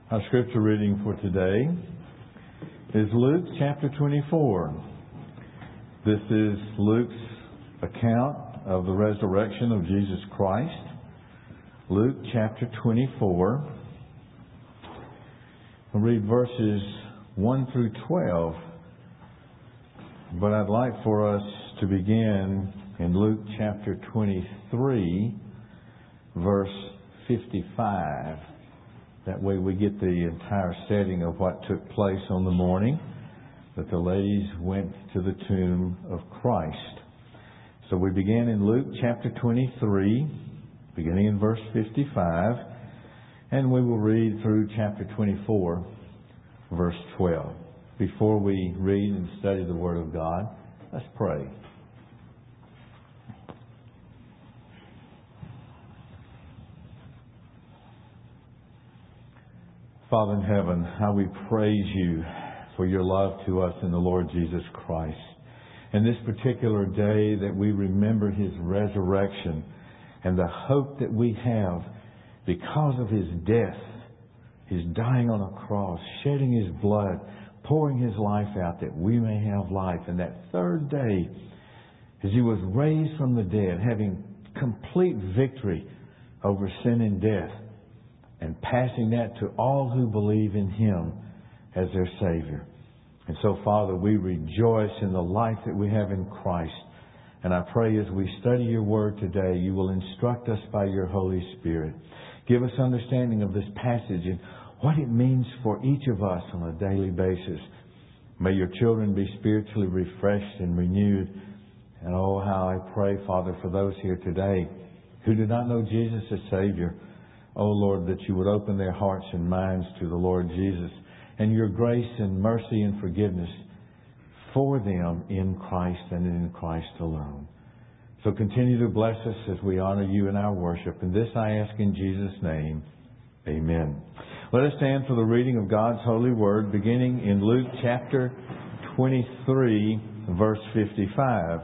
Our scripture reading for today is Luke chapter 24. This is Luke's account of the resurrection of Jesus Christ. Luke chapter 24. I'll read verses 1 through 12. But I'd like for us to begin in Luke chapter 23, verse 55. That way we get the entire setting of what took place on the morning that the ladies went to the tomb of Christ. So we begin in Luke chapter 23, beginning in verse 55, and we will read through chapter 24, verse 12. Before we read and study the Word of God, let's pray. Father in heaven, how we praise you for your love to us in the Lord Jesus Christ. And this particular day that we remember His resurrection and the hope that we have because of His death, His dying on a cross, shedding His blood, pouring His life out that we may have life. And that third day, as He was raised from the dead, having complete victory over sin and death, and passing that to all who believe in Him as their Savior. And so, Father, we rejoice in the life that we have in Christ. And I pray as we study your Word today, you will instruct us by your Holy Spirit. Give us understanding of this passage and what it means for each of us on a daily basis. May your children be spiritually refreshed and renewed. And oh, how I pray, Father, for those here today who do not know Jesus as Savior. Oh, Lord, that you would open their hearts and minds to the Lord Jesus and your grace and mercy and forgiveness for them in Christ and in Christ alone. So continue to bless us as we honor you in our worship. And this I ask in Jesus' name. Amen. Let us stand for the reading of God's holy word, beginning in Luke chapter 23, verse 55.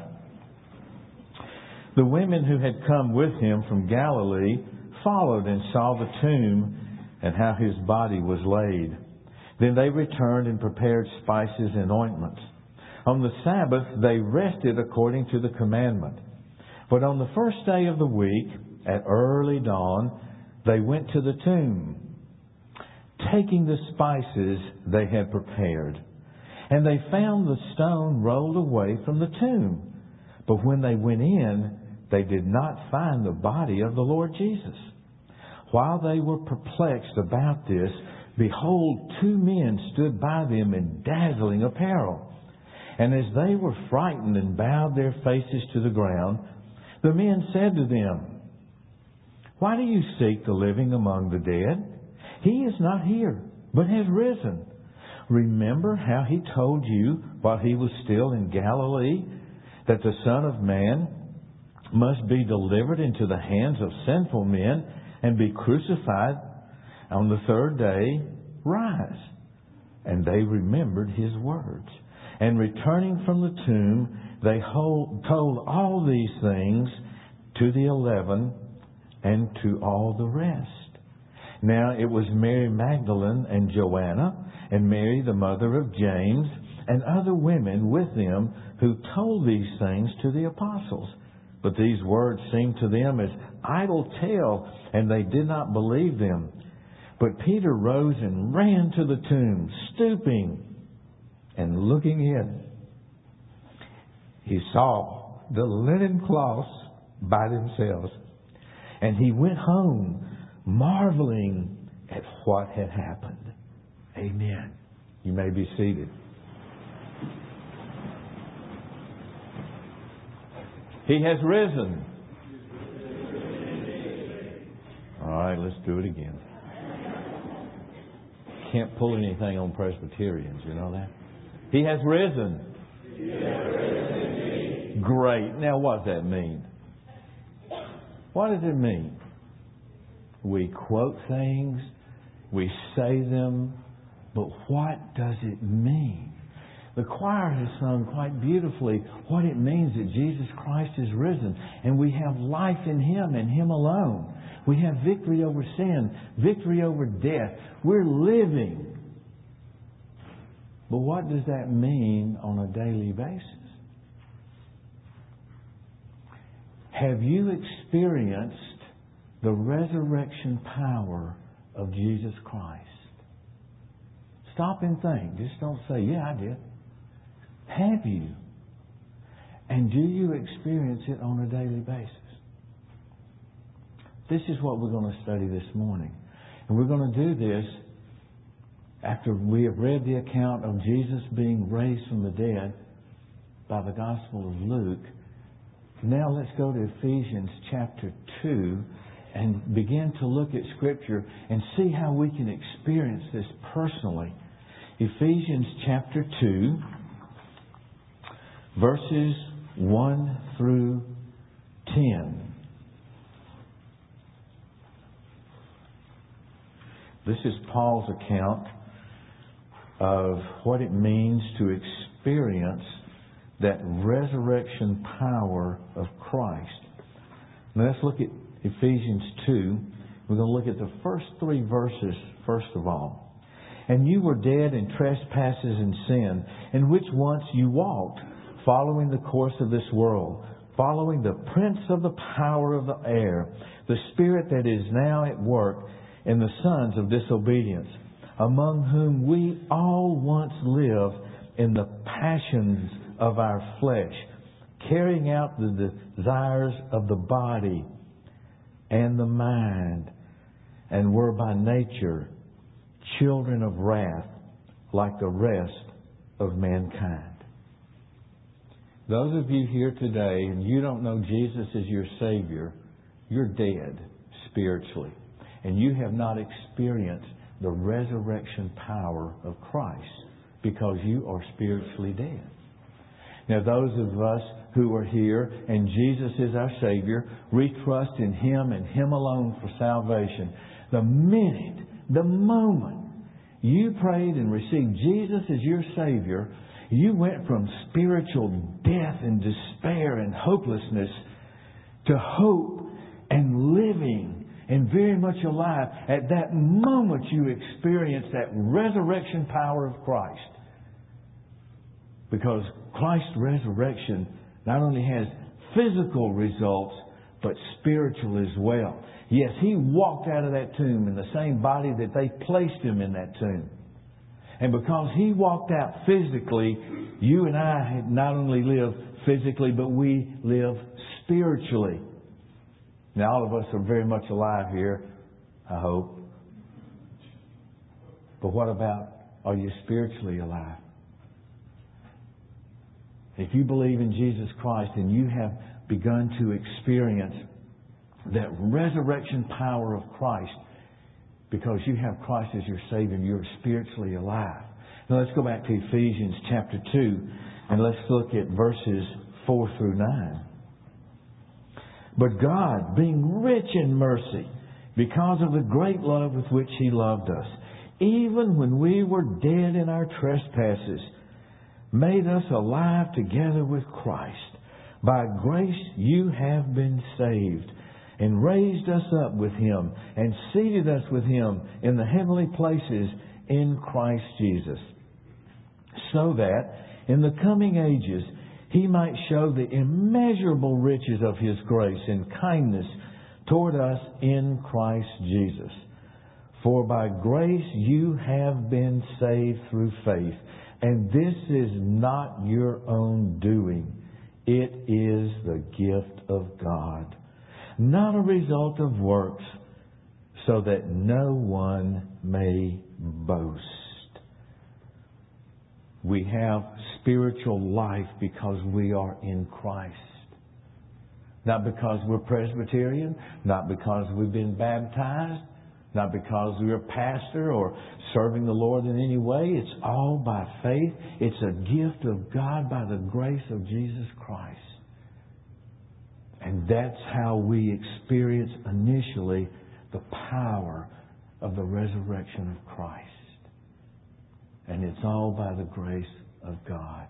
The women who had come with him from Galilee followed and saw the tomb and how his body was laid. Then they returned and prepared spices and ointments. On the Sabbath they rested according to the commandment. But on the first day of the week, at early dawn, they went to the tomb, taking the spices they had prepared. And they found the stone rolled away from the tomb. But when they went in, they did not find the body of the Lord Jesus. While they were perplexed about this, behold, two men stood by them in dazzling apparel. And as they were frightened and bowed their faces to the ground, the men said to them, "Why do you seek the living among the dead? He is not here, but has risen. Remember how He told you while He was still in Galilee that the Son of Man must be delivered into the hands of sinful men and be crucified, on the third day rise." And they remembered His words. And returning from the tomb, they told all these things to the 11 and to all the rest. Now it was Mary Magdalene and Joanna and Mary the mother of James and other women with them who told these things to the apostles. But these words seemed to them as idle tale, and they did not believe them. But Peter rose and ran to the tomb, stooping and looking in. He saw the linen cloths by themselves, and he went home, marveling at what had happened. Amen. You may be seated. He has risen. All right, let's do it again. Can't pull anything on Presbyterians, you know that? He has risen. He has risen. Great. Now what does that mean? What does it mean? We quote things, we say them, but what does it mean? The choir has sung quite beautifully what it means that Jesus Christ is risen. And we have life in Him and Him alone. We have victory over sin, victory over death. We're living. But what does that mean on a daily basis? Have you experienced the resurrection power of Jesus Christ? Stop and think. Just don't say, yeah, I did. Have you? And do you experience it on a daily basis? This is what we're going to study this morning. And we're going to do this after we have read the account of Jesus being raised from the dead by the Gospel of Luke. Now let's go to Ephesians chapter 2 and begin to look at Scripture and see how we can experience this personally. Ephesians chapter 2, verses 1 through 10. This is Paul's account of what it means to experience that resurrection power of Christ. Now let's look at Ephesians 2. We're going to look at the first 3 verses first of all. And you were dead in trespasses and sin, in which once you walked, following the course of this world, following the prince of the power of the air, the spirit that is now at work in the sons of disobedience, among whom we all once lived in the passions of our flesh, carrying out the desires of the body and the mind, and were by nature children of wrath like the rest of mankind. Those of you here today and you don't know Jesus as your Savior, you're dead spiritually. And you have not experienced the resurrection power of Christ because you are spiritually dead. Now, those of us who are here and Jesus is our Savior, we trust in Him and Him alone for salvation. The moment you prayed and received Jesus as your Savior, you went from spiritual death and despair and hopelessness to hope and living and very much alive. At that moment you experienced that resurrection power of Christ. Because Christ's resurrection not only has physical results, but spiritual as well. Yes, He walked out of that tomb in the same body that they placed Him in that tomb. And because He walked out physically, you and I not only live physically, but we live spiritually. Now, all of us are very much alive here, I hope. But what about, are you spiritually alive? If you believe in Jesus Christ and you have begun to experience that resurrection power of Christ because you have Christ as your Savior and you're spiritually alive. Now let's go back to Ephesians chapter 2 and let's look at verses 4 through 9. But God, being rich in mercy, because of the great love with which He loved us, even when we were dead in our trespasses, made us alive together with Christ. By grace you have been saved, and raised us up with Him, and seated us with Him in the heavenly places in Christ Jesus, so that in the coming ages He might show the immeasurable riches of His grace and kindness toward us in Christ Jesus. For by grace you have been saved through faith, and this is not your own doing. It is the gift of God, not a result of works, so that no one may boast. We have spiritual life because we are in Christ. Not because we're Presbyterian, not because we've been baptized, not because we're a pastor or serving the Lord in any way. It's all by faith. It's a gift of God by the grace of Jesus Christ. And that's how we experience initially the power of the resurrection of Christ. And it's all by the grace of God.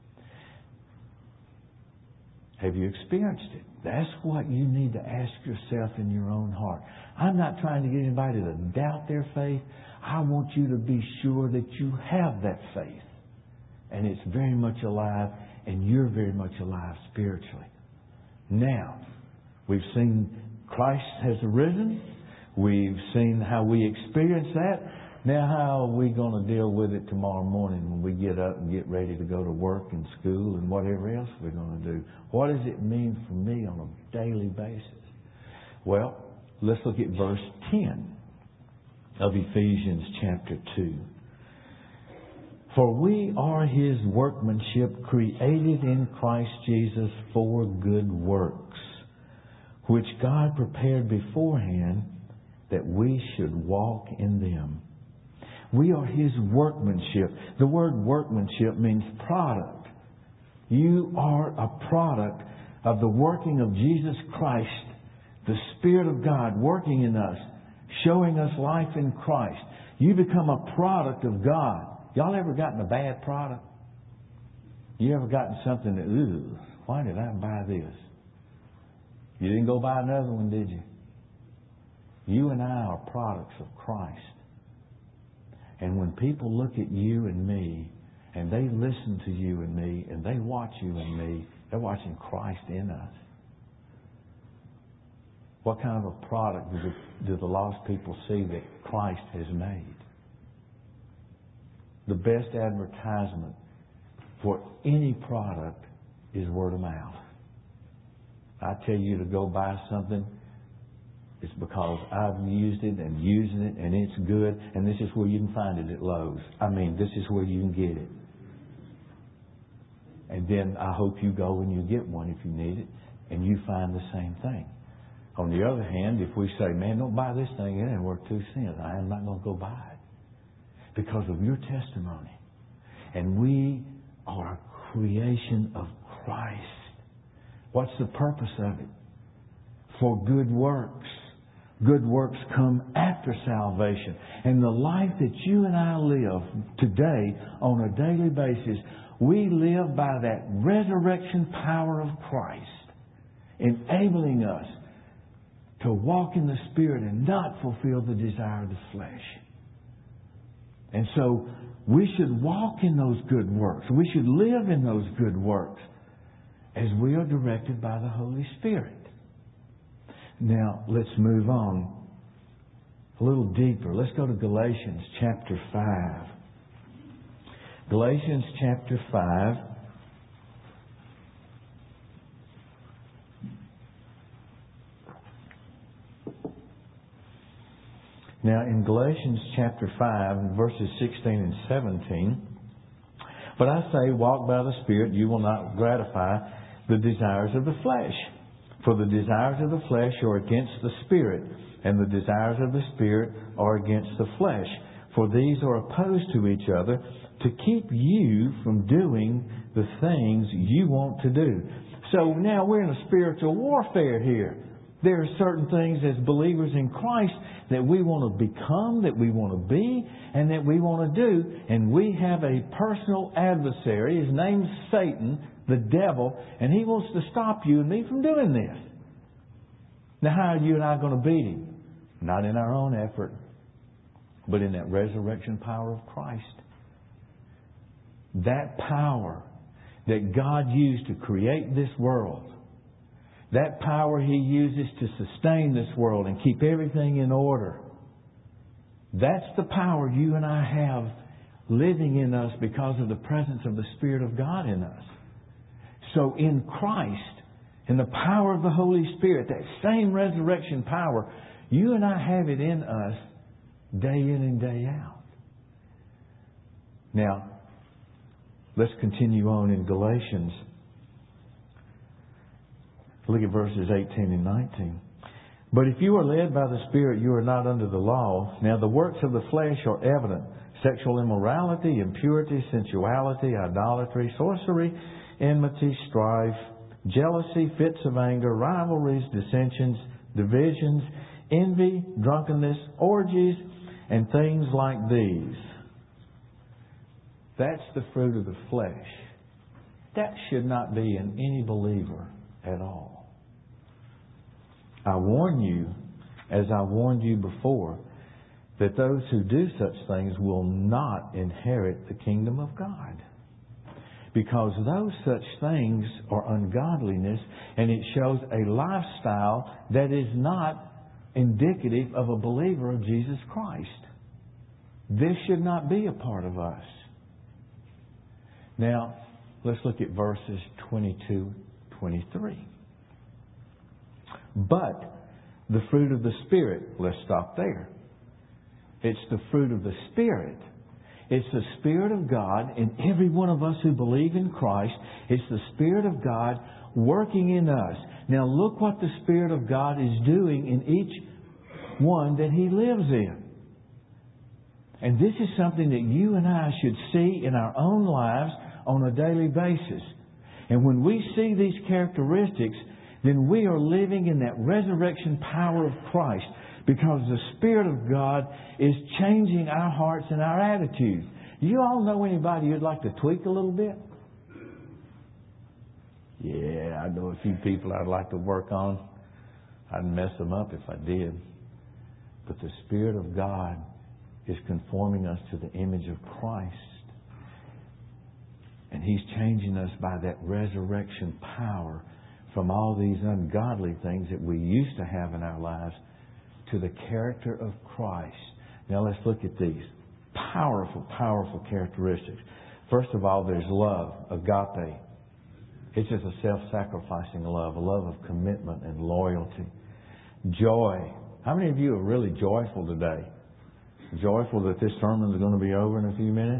Have you experienced it? That's what you need to ask yourself in your own heart. I'm not trying to get anybody to doubt their faith. I want you to be sure that you have that faith. And it's very much alive, and you're very much alive spiritually. Now, we've seen Christ has arisen. We've seen how we experience that. Now, how are we going to deal with it tomorrow morning when we get up and get ready to go to work and school and whatever else we're going to do? What does it mean for me on a daily basis? Well, let's look at verse 10 of Ephesians chapter 2. For we are His workmanship, created in Christ Jesus for good works, which God prepared beforehand that we should walk in them. We are His workmanship. The word workmanship means product. You are a product of the working of Jesus Christ, the Spirit of God working in us, showing us life in Christ. You become a product of God. Y'all ever gotten a bad product? You ever gotten something that, ooh, why did I buy this? You didn't go buy another one, did you? You and I are products of Christ. And when people look at you and me, and they listen to you and me, and they watch you and me, they're watching Christ in us. What kind of a product do the lost people see that Christ has made? The best advertisement for any product is word of mouth. I tell you to go buy something, it's because I've used it and using it and it's good, and this is where you can find it at Lowe's. I mean, this is where you can get it. And then I hope you go and you get one if you need it, and you find the same thing. On the other hand, if we say, man, don't buy this thing, it ain't worth 2 cents, I am not going to go buy it. Because of your testimony. And we are a creation of Christ. What's the purpose of it? For good works. Good works come after salvation. And the life that you and I live today on a daily basis, we live by that resurrection power of Christ, enabling us to walk in the Spirit and not fulfill the desire of the flesh. And so we should walk in those good works. We should live in those good works as we are directed by the Holy Spirit. Now, let's move on a little deeper. Let's go to Galatians chapter 5. Galatians chapter 5. Now, in Galatians chapter 5, verses 16 and 17, but I say, walk by the Spirit, you will not gratify the desires of the flesh. For the desires of the flesh are against the Spirit, and the desires of the Spirit are against the flesh. For these are opposed to each other to keep you from doing the things you want to do. So now we're in a spiritual warfare here. There are certain things as believers in Christ that we want to become, that we want to be, and that we want to do. And we have a personal adversary. His name's Satan, the devil, and he wants to stop you and me from doing this. Now, how are you and I going to beat him? Not in our own effort, but in that resurrection power of Christ. That power that God used to create this world, that power He uses to sustain this world and keep everything in order. That's the power you and I have living in us because of the presence of the Spirit of God in us. So in Christ, in the power of the Holy Spirit, that same resurrection power, you and I have it in us day in and day out. Now, let's continue on in Galatians. Look at verses 18 and 19. But if you are led by the Spirit, you are not under the law. Now the works of the flesh are evident: sexual immorality, impurity, sensuality, idolatry, sorcery, enmity, strife, jealousy, fits of anger, rivalries, dissensions, divisions, envy, drunkenness, orgies, and things like these. That's the fruit of the flesh. That should not be in any believer at all. I warn you, as I warned you before, that those who do such things will not inherit the kingdom of God. Because those such things are ungodliness, and it shows a lifestyle that is not indicative of a believer of Jesus Christ. This should not be a part of us. Now, let's look at verses 22, 23. But the fruit of the Spirit, let's stop there. It's the fruit of the Spirit. It's the Spirit of God in every one of us who believe in Christ. It's the Spirit of God working in us. Now look what the Spirit of God is doing in each one that He lives in. And this is something that you and I should see in our own lives on a daily basis. And when we see these characteristics, then we are living in that resurrection power of Christ, because the Spirit of God is changing our hearts and our attitudes. You all know anybody you'd like to tweak a little bit? Yeah, I know a few people I'd like to work on. I'd mess them up if I did. But the Spirit of God is conforming us to the image of Christ. And He's changing us by that resurrection power from all these ungodly things that we used to have in our lives to the character of Christ. Now let's look at these powerful, powerful characteristics. First of all, there's love, agape. It's just a self-sacrificing love, a love of commitment and loyalty. Joy. How many of you are really joyful today? Joyful that this sermon is going to be over in a few minutes?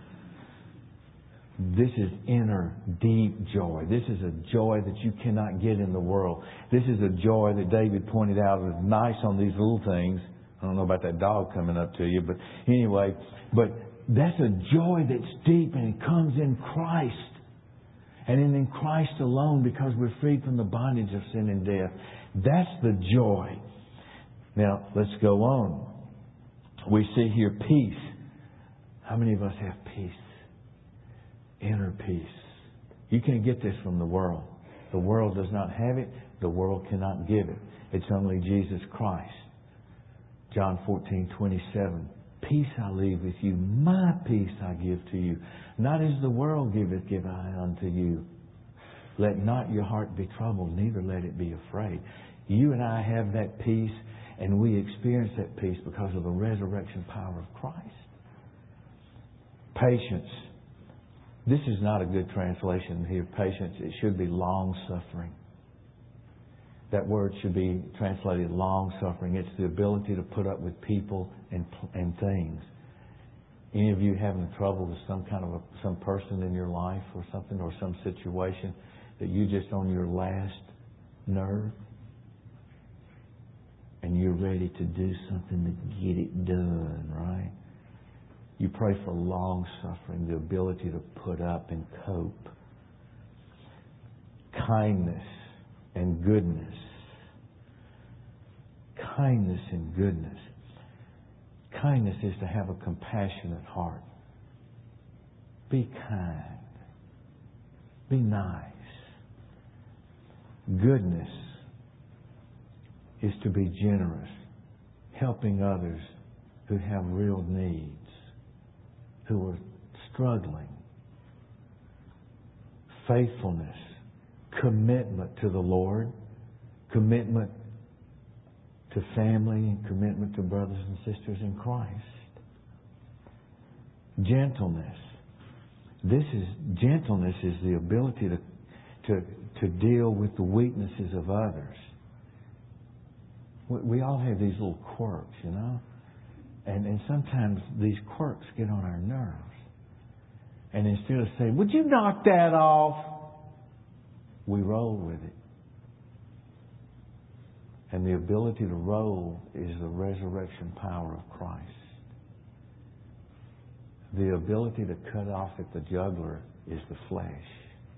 This is inner, deep joy. This is a joy that you cannot get in the world. This is a joy that David pointed out is nice on these little things. I don't know about that dog coming up to you, but anyway, but that's a joy that's deep, and it comes in Christ. And in Christ alone, because we're freed from the bondage of sin and death. That's the joy. Now, let's go on. We see here peace. How many of us have peace? Inner peace. You can't get this from the world. The world does not have it. The world cannot give it. It's only Jesus Christ. John 14:27. Peace I leave with you. My peace I give to you. Not as the world giveth, give I unto you. Let not your heart be troubled, neither let it be afraid. You and I have that peace, and we experience that peace because of the resurrection power of Christ. Patience. This is not a good translation here, patience. It should be long-suffering. That word should be translated long-suffering. It's the ability to put up with people and things. Any of you having trouble with some person in your life or something, or some situation that you just on your last nerve, and you're ready to do something to get it done, right? You pray for long suffering, the ability to put up and cope. Kindness and goodness. Kindness and goodness. Kindness is to have a compassionate heart. Be kind. Be nice. Goodness is to be generous, helping others who have real needs, who are struggling. Faithfulness, commitment to the Lord, commitment to family, and commitment to brothers and sisters in Christ. Gentleness. Gentleness is the ability to deal with the weaknesses of others. We all have these little quirks, you know. And sometimes these quirks get on our nerves. And instead of saying, would you knock that off? We roll with it. And the ability to roll is the resurrection power of Christ. The ability to cut off at the jugular is the flesh.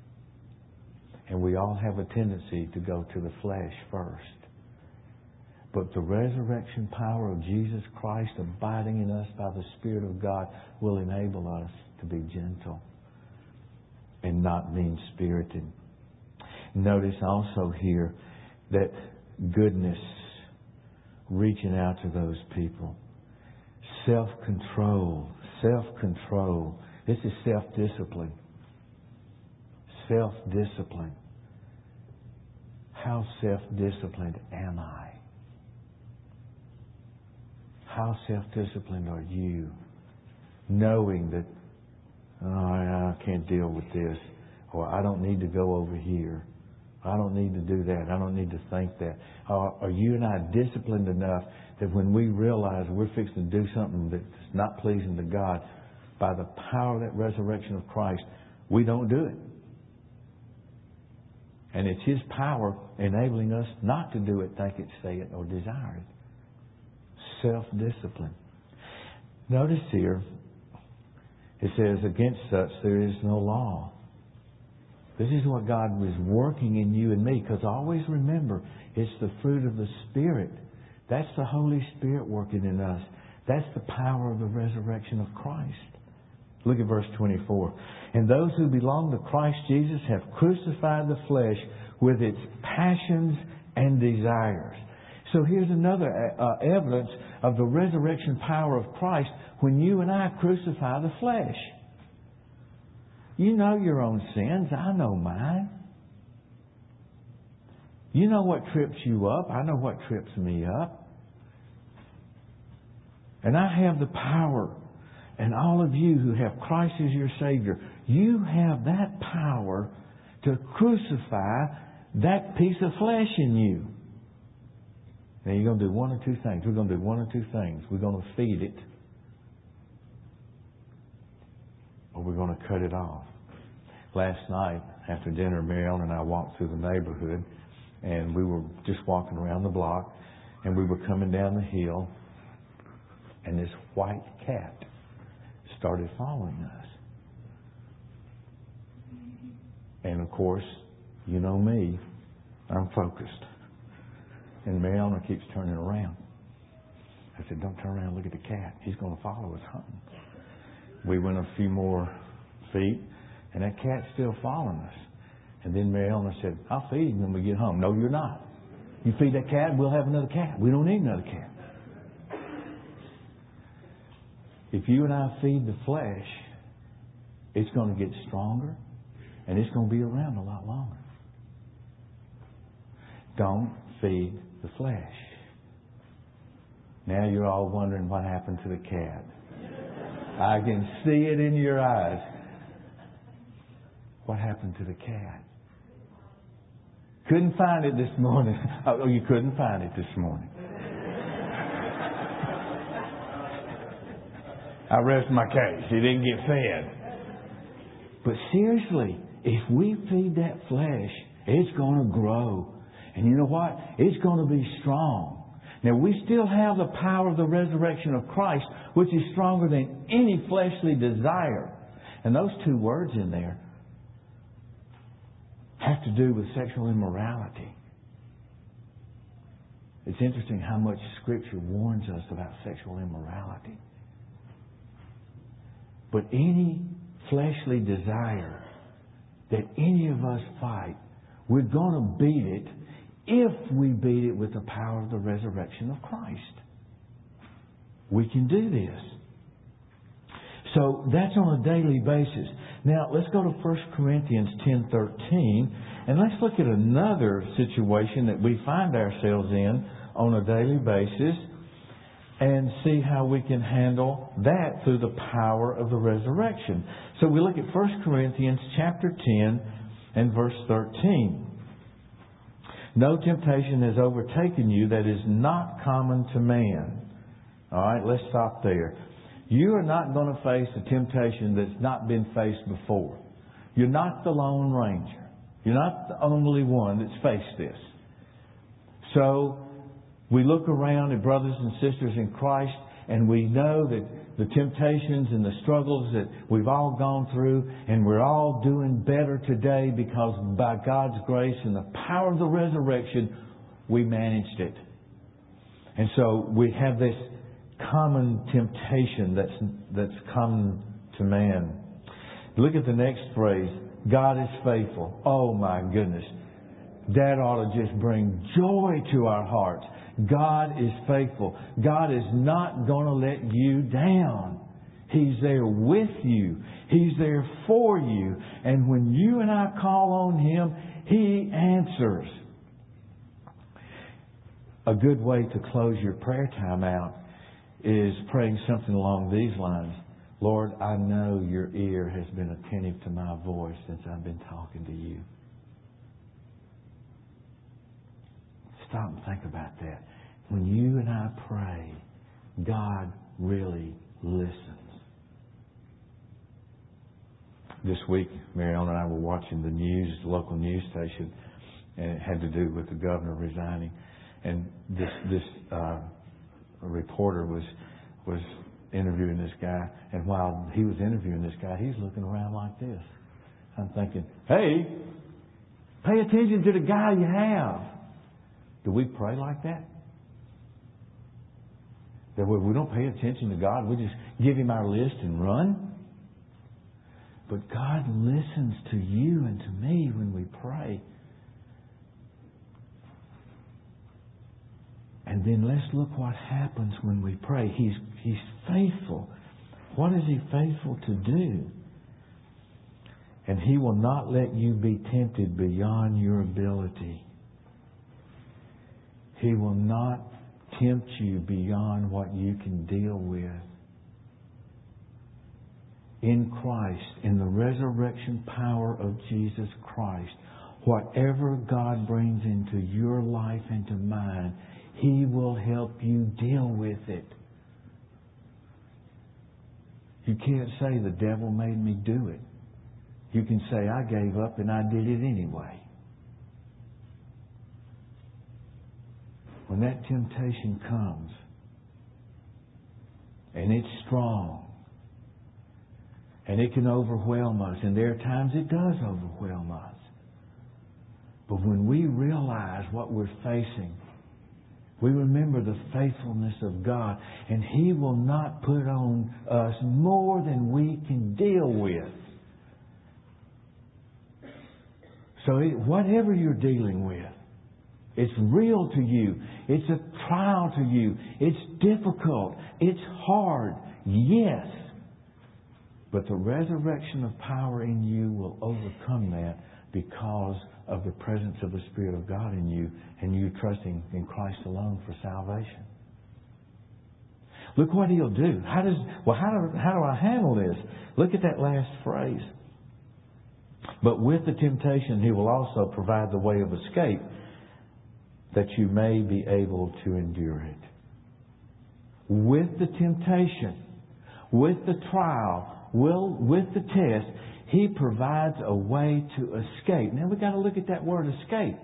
And we all have a tendency to go to the flesh first. But the resurrection power of Jesus Christ abiding in us by the Spirit of God will enable us to be gentle and not mean-spirited. Notice also here that goodness, reaching out to those people. Self-control. Self-control. This is self-discipline. Self-discipline. How self-disciplined am I? How self-disciplined are you? Knowing that, I can't deal with this. Or I don't need to go over here. I don't need to do that. I don't need to think that. Are you and I disciplined enough that when we realize we're fixing to do something that's not pleasing to God, by the power of that resurrection of Christ, we don't do it. And it's His power enabling us not to do it, think it, say it, or desire it. Self-discipline. Notice here, it says, against such there is no law. This is what God was working in you and me. Because always remember, it's the fruit of the Spirit. That's the Holy Spirit working in us. That's the power of the resurrection of Christ. Look at verse 24. And those who belong to Christ Jesus have crucified the flesh with its passions and desires. So here's another evidence of the resurrection power of Christ when you and I crucify the flesh. You know your own sins. I know mine. You know what trips you up. I know what trips me up. And I have the power. And all of you who have Christ as your Savior, you have that power to crucify that piece of flesh in you. Now you're going to do one or two things. We're going to do one or two things. We're going to feed it, or we're going to cut it off. Last night, after dinner, Mary Ellen and I walked through the neighborhood, and we were just walking around the block, and we were coming down the hill, and this white cat started following us. And of course, you know me, I'm focused. And Mary Ellen keeps turning around. I said, don't turn around, look at the cat. He's going to follow us home. We went a few more feet, and that cat's still following us. And then Mary Ellen said, I'll feed him when we get home. No, you're not. You feed that cat, we'll have another cat. We don't need another cat. If you and I feed the flesh, it's going to get stronger, and it's going to be around a lot longer. Don't feed the flesh. Now you're all wondering what happened to the cat. I can see it in your eyes. What happened to the cat? Couldn't find it this morning. Oh, you couldn't find it this morning. I rest my case. He didn't get fed. But seriously, if we feed that flesh, it's going to grow. And you know what? It's going to be strong. Now, we still have the power of the resurrection of Christ, which is stronger than any fleshly desire. And those two words in there have to do with sexual immorality. It's interesting how much Scripture warns us about sexual immorality. But any fleshly desire that any of us fight, we're going to beat it if we beat it with the power of the resurrection of Christ. We can do this. So that's on a daily basis. Now let's go to 1 Corinthians 10:13, and let's look at another situation that we find ourselves in on a daily basis and see how we can handle that through the power of the resurrection. So we look at 1 Corinthians chapter 10 and verse 13. No temptation has overtaken you that is not common to man. All right, let's stop there. You are not going to face a temptation that's not been faced before. You're not the Lone Ranger. You're not the only one that's faced this. So we look around at brothers and sisters in Christ, and we know that the temptations and the struggles that we've all gone through, and we're all doing better today because by God's grace and the power of the resurrection, we managed it. And so we have this common temptation that's common to man. Look at the next phrase. God is faithful. Oh my goodness. That ought to just bring joy to our hearts. God is faithful. God is not going to let you down. He's there with you. He's there for you. And when you and I call on Him, He answers. A good way to close your prayer time out is praying something along these lines. Lord, I know Your ear has been attentive to my voice since I've been talking to You. Stop and think about that. When you and I pray, God really listens. This week, Marion and I were watching the news, the local news station, and it had to do with the governor resigning. And this reporter was interviewing this guy, and while he was interviewing this guy, he's looking around like this. I'm thinking, hey, pay attention to the guy you have. Do we pray like that? That we don't pay attention to God, we just give Him our list and run? But God listens to you and to me when we pray. And then let's look what happens when we pray. He's faithful. What is He faithful to do? And He will not let you be tempted beyond your ability. He will not tempt you beyond what you can deal with. In Christ, in the resurrection power of Jesus Christ, whatever God brings into your life and to mine, He will help you deal with it. You can't say the devil made me do it. You can say I gave up and I did it anyway. When that temptation comes, and it's strong, and it can overwhelm us, and there are times it does overwhelm us. But when we realize what we're facing, we remember the faithfulness of God, and He will not put on us more than we can deal with. So whatever you're dealing with, it's real to you. It's a trial to you. It's difficult. It's hard. Yes. But the resurrection of power in you will overcome that because of the presence of the Spirit of God in you and you trusting in Christ alone for salvation. Look what He'll do. How do I handle this? Look at that last phrase. But with the temptation, He will also provide the way of escape, that you may be able to endure it. With the temptation, with the trial, with the test, He provides a way to escape. Now we've got to look at that word escape.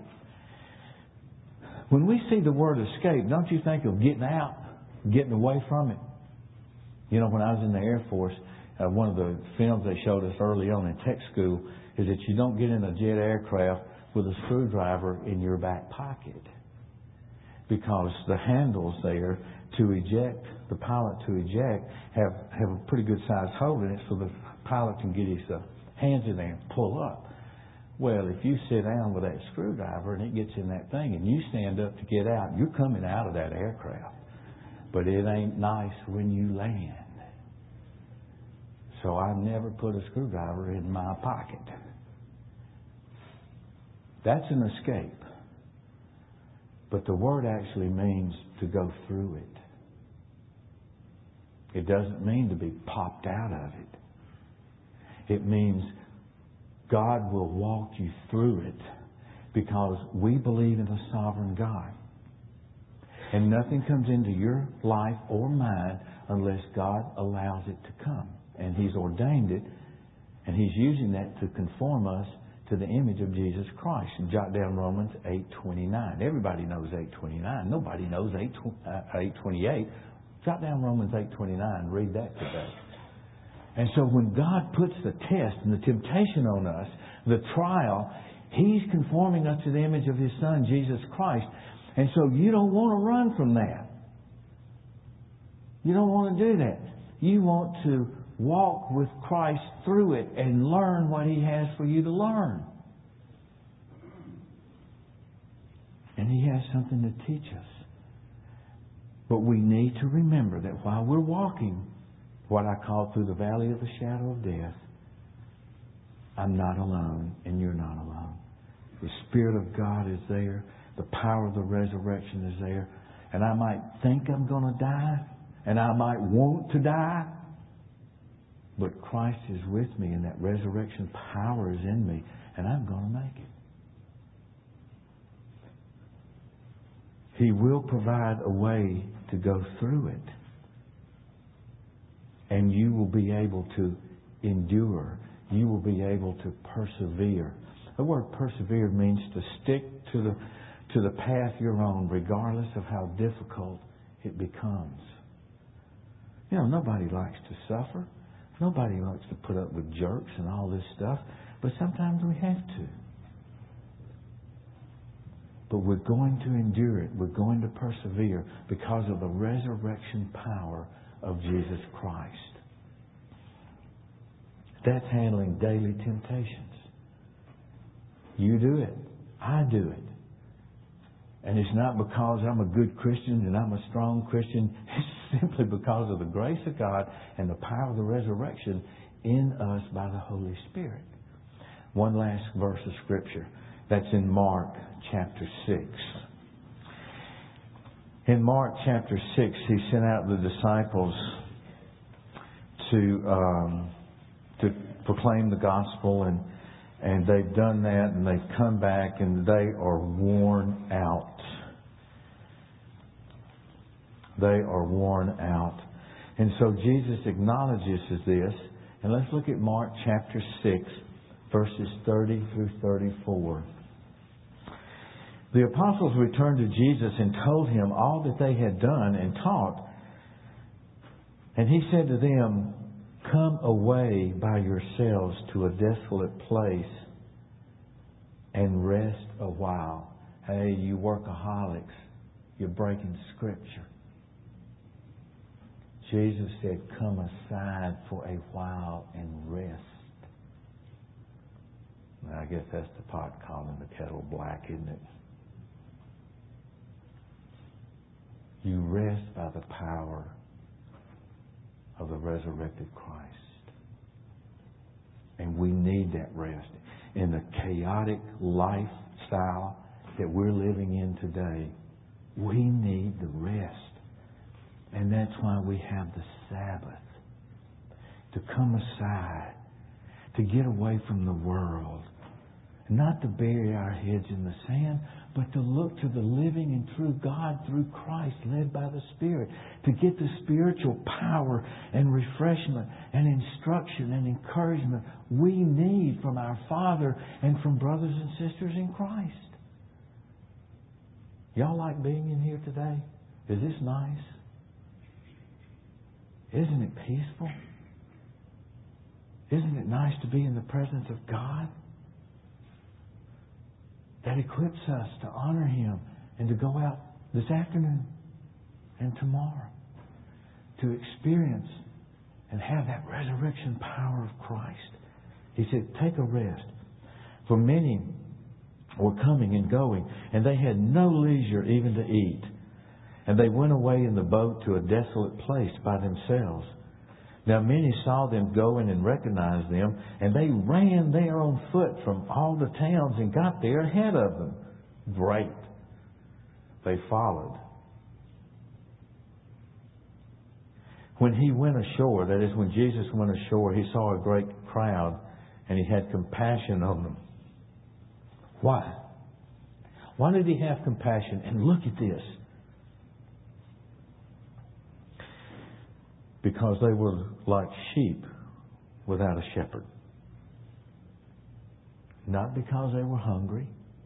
When we see the word escape, don't you think of getting out, getting away from it? You know, when I was in the Air Force, one of the films they showed us early on in tech school is that you don't get in a jet aircraft with a screwdriver in your back pocket, because the handles there to eject, the pilot to eject, have a pretty good sized hole in it so the pilot can get his hands in there and pull up. Well, if you sit down with that screwdriver and it gets in that thing and you stand up to get out, you're coming out of that aircraft. But it ain't nice when you land. So I never put a screwdriver in my pocket. That's an escape. But the word actually means to go through it. It doesn't mean to be popped out of it. It means God will walk you through it because we believe in a sovereign God. And nothing comes into your life or mine unless God allows it to come. And He's ordained it, and He's using that to conform us to the image of Jesus Christ. And jot down Romans 8:29. Everybody knows 8:29. Nobody knows 8:28. Jot down Romans 8:29 and read that today. And so when God puts the test and the temptation on us, the trial, He's conforming us to the image of His Son, Jesus Christ. And so you don't want to run from that. You don't want to do that. You want to walk with Christ through it and learn what He has for you to learn. And He has something to teach us. But we need to remember that while we're walking what I call through the valley of the shadow of death, I'm not alone and you're not alone. The Spirit of God is there. The power of the resurrection is there. And I might think I'm going to die. And I might want to die. But Christ is with me and that resurrection power is in me. And I'm going to make it. He will provide a way to go through it. And you will be able to endure. You will be able to persevere. The word persevere means to stick to the path you're on, regardless of how difficult it becomes. You know, nobody likes to suffer. Nobody likes to put up with jerks and all this stuff. But sometimes we have to. But we're going to endure it. We're going to persevere because of the resurrection power of Jesus Christ. That's handling daily temptations. You do it. I do it. And it's not because I'm a good Christian and I'm a strong Christian. It's simply because of the grace of God and the power of the resurrection in us by the Holy Spirit. One last verse of Scripture. That's in Mark chapter 6. In Mark chapter 6, He sent out the disciples to proclaim the gospel, and they've done that, and they've come back, and they are worn out. They are worn out. And so Jesus acknowledges this. And let's look at Mark chapter 6, verses 30 through 34. The apostles returned to Jesus and told Him all that they had done and taught. And He said to them, "Come away by yourselves to a desolate place and rest a while." Hey, you workaholics, you're breaking Scripture. Jesus said, "Come aside for a while and rest." Now, I guess that's the pot calling the kettle black, isn't it? You rest by the power of the resurrected Christ. And we need that rest. In the chaotic lifestyle that we're living in today, we need the rest. And that's why we have the Sabbath. To come aside, to get away from the world. Not to bury our heads in the sand, but to look to the living and true God through Christ, led by the Spirit. To get the spiritual power and refreshment and instruction and encouragement we need from our Father and from brothers and sisters in Christ. Y'all like being in here today? Is this nice? Isn't it peaceful? Isn't it nice to be in the presence of God? That equips us to honor Him and to go out this afternoon and tomorrow to experience and have that resurrection power of Christ. He said, "Take a rest." For many were coming and going, and they had no leisure even to eat. And they went away in the boat to a desolate place by themselves. Now many saw them going and recognized them, and they ran there on foot from all the towns and got there ahead of them. Great. They followed. When He went ashore, that is, when Jesus went ashore, He saw a great crowd, and He had compassion on them. Why? Why did He have compassion? And look at this. Because they were like sheep without a shepherd. Not because they were hungry,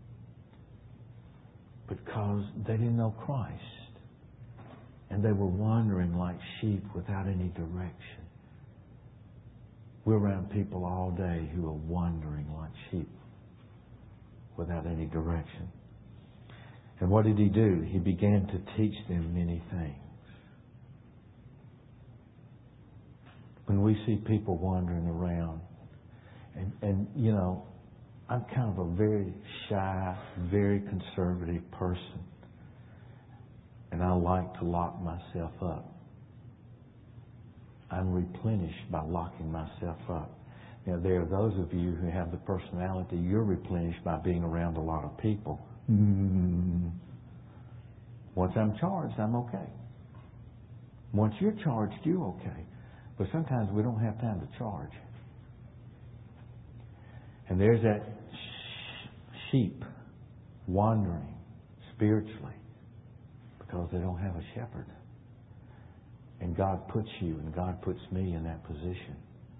but because they didn't know Christ. And they were wandering like sheep without any direction. We're around people all day who are wandering like sheep without any direction. And what did He do? He began to teach them many things. when we see people wandering around. And you know, I'm kind of a very shy, very conservative person. And I like to lock myself up. I'm replenished by locking myself up. Now, there are those of you who have the personality, you're replenished by being around a lot of people. Once I'm charged, I'm okay. Once you're charged, you're okay. But sometimes we don't have time to charge. And there's that sheep wandering spiritually because they don't have a shepherd. And God puts you and God puts me in that position.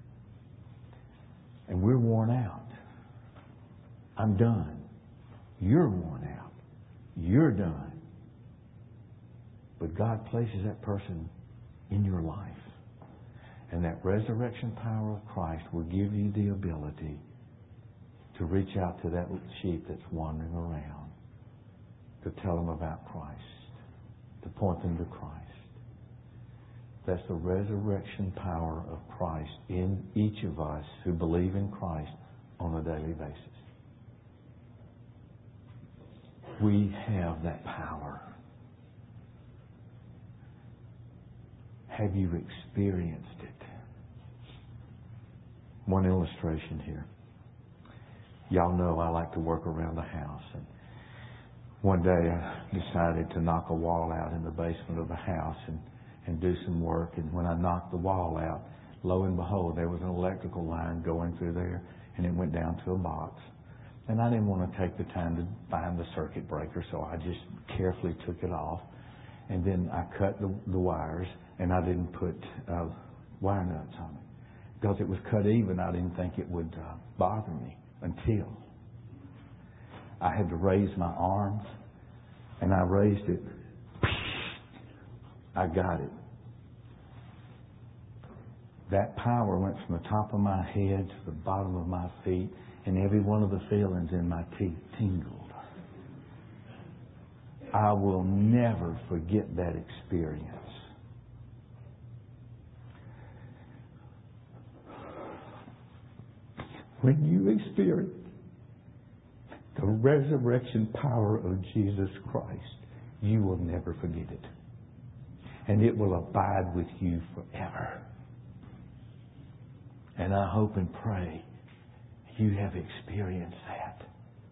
And we're worn out. I'm done. You're worn out. You're done. But God places that person in your life. And that resurrection power of Christ will give you the ability to reach out to that sheep that's wandering around, to tell them about Christ, to point them to Christ. That's the resurrection power of Christ in each of us who believe in Christ on a daily basis. We have that power. Have you experienced it? One illustration here. Y'all know I like to work around the house. And one day I decided to knock a wall out in the basement of the house and do some work. And when I knocked the wall out, lo and behold, there was an electrical line going through there, and it went down to a box. And I didn't want to take the time to find the circuit breaker, so I just carefully took it off. And then I cut the wires, and I didn't put wire nuts on it. Because it was cut even, I didn't think it would bother me until I had to raise my arms, and I raised it. I got it. That power went from the top of my head to the bottom of my feet, and every one of the feelings in my teeth tingled. I will never forget that experience. When you experience the resurrection power of Jesus Christ, you will never forget it. And it will abide with you forever. And I hope and pray you have experienced that.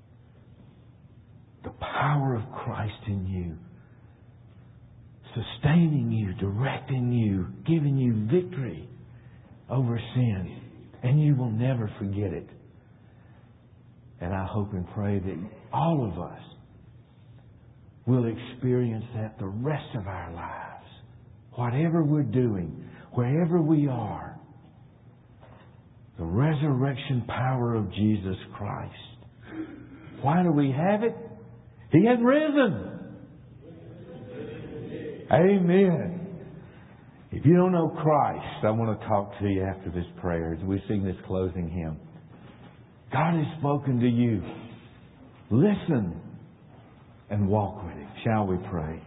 The power of Christ in you, sustaining you, directing you, giving you victory over sin. And you will never forget it. And I hope and pray that all of us will experience that the rest of our lives. Whatever we're doing, wherever we are, the resurrection power of Jesus Christ. Why do we have it? He has risen. Amen. If you don't know Christ, I want to talk to you after this prayer as we sing this closing hymn. God has spoken to you. Listen and walk with Him. Shall we pray?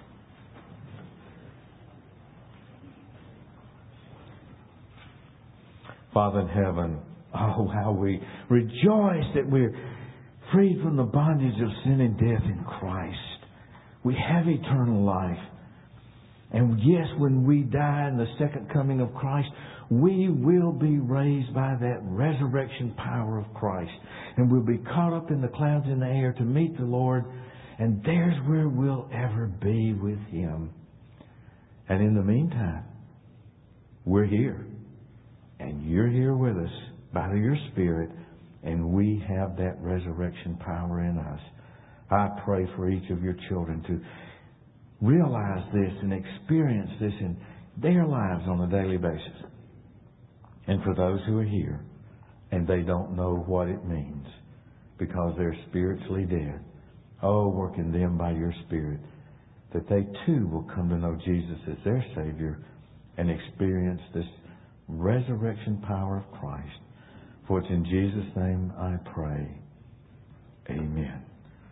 Father in heaven, oh, how we rejoice that we're freed from the bondage of sin and death in Christ. We have eternal life. And yes, when we die in the second coming of Christ, we will be raised by that resurrection power of Christ. And we'll be caught up in the clouds in the air to meet the Lord. And there's where we'll ever be with Him. And in the meantime, we're here. And you're here with us by your Spirit. And we have that resurrection power in us. I pray for each of your children to realize this and experience this in their lives on a daily basis. And for those who are here and they don't know what it means because they're spiritually dead, oh, work in them by your Spirit that they too will come to know Jesus as their Savior and experience this resurrection power of Christ. For it's in Jesus' name I pray. Amen.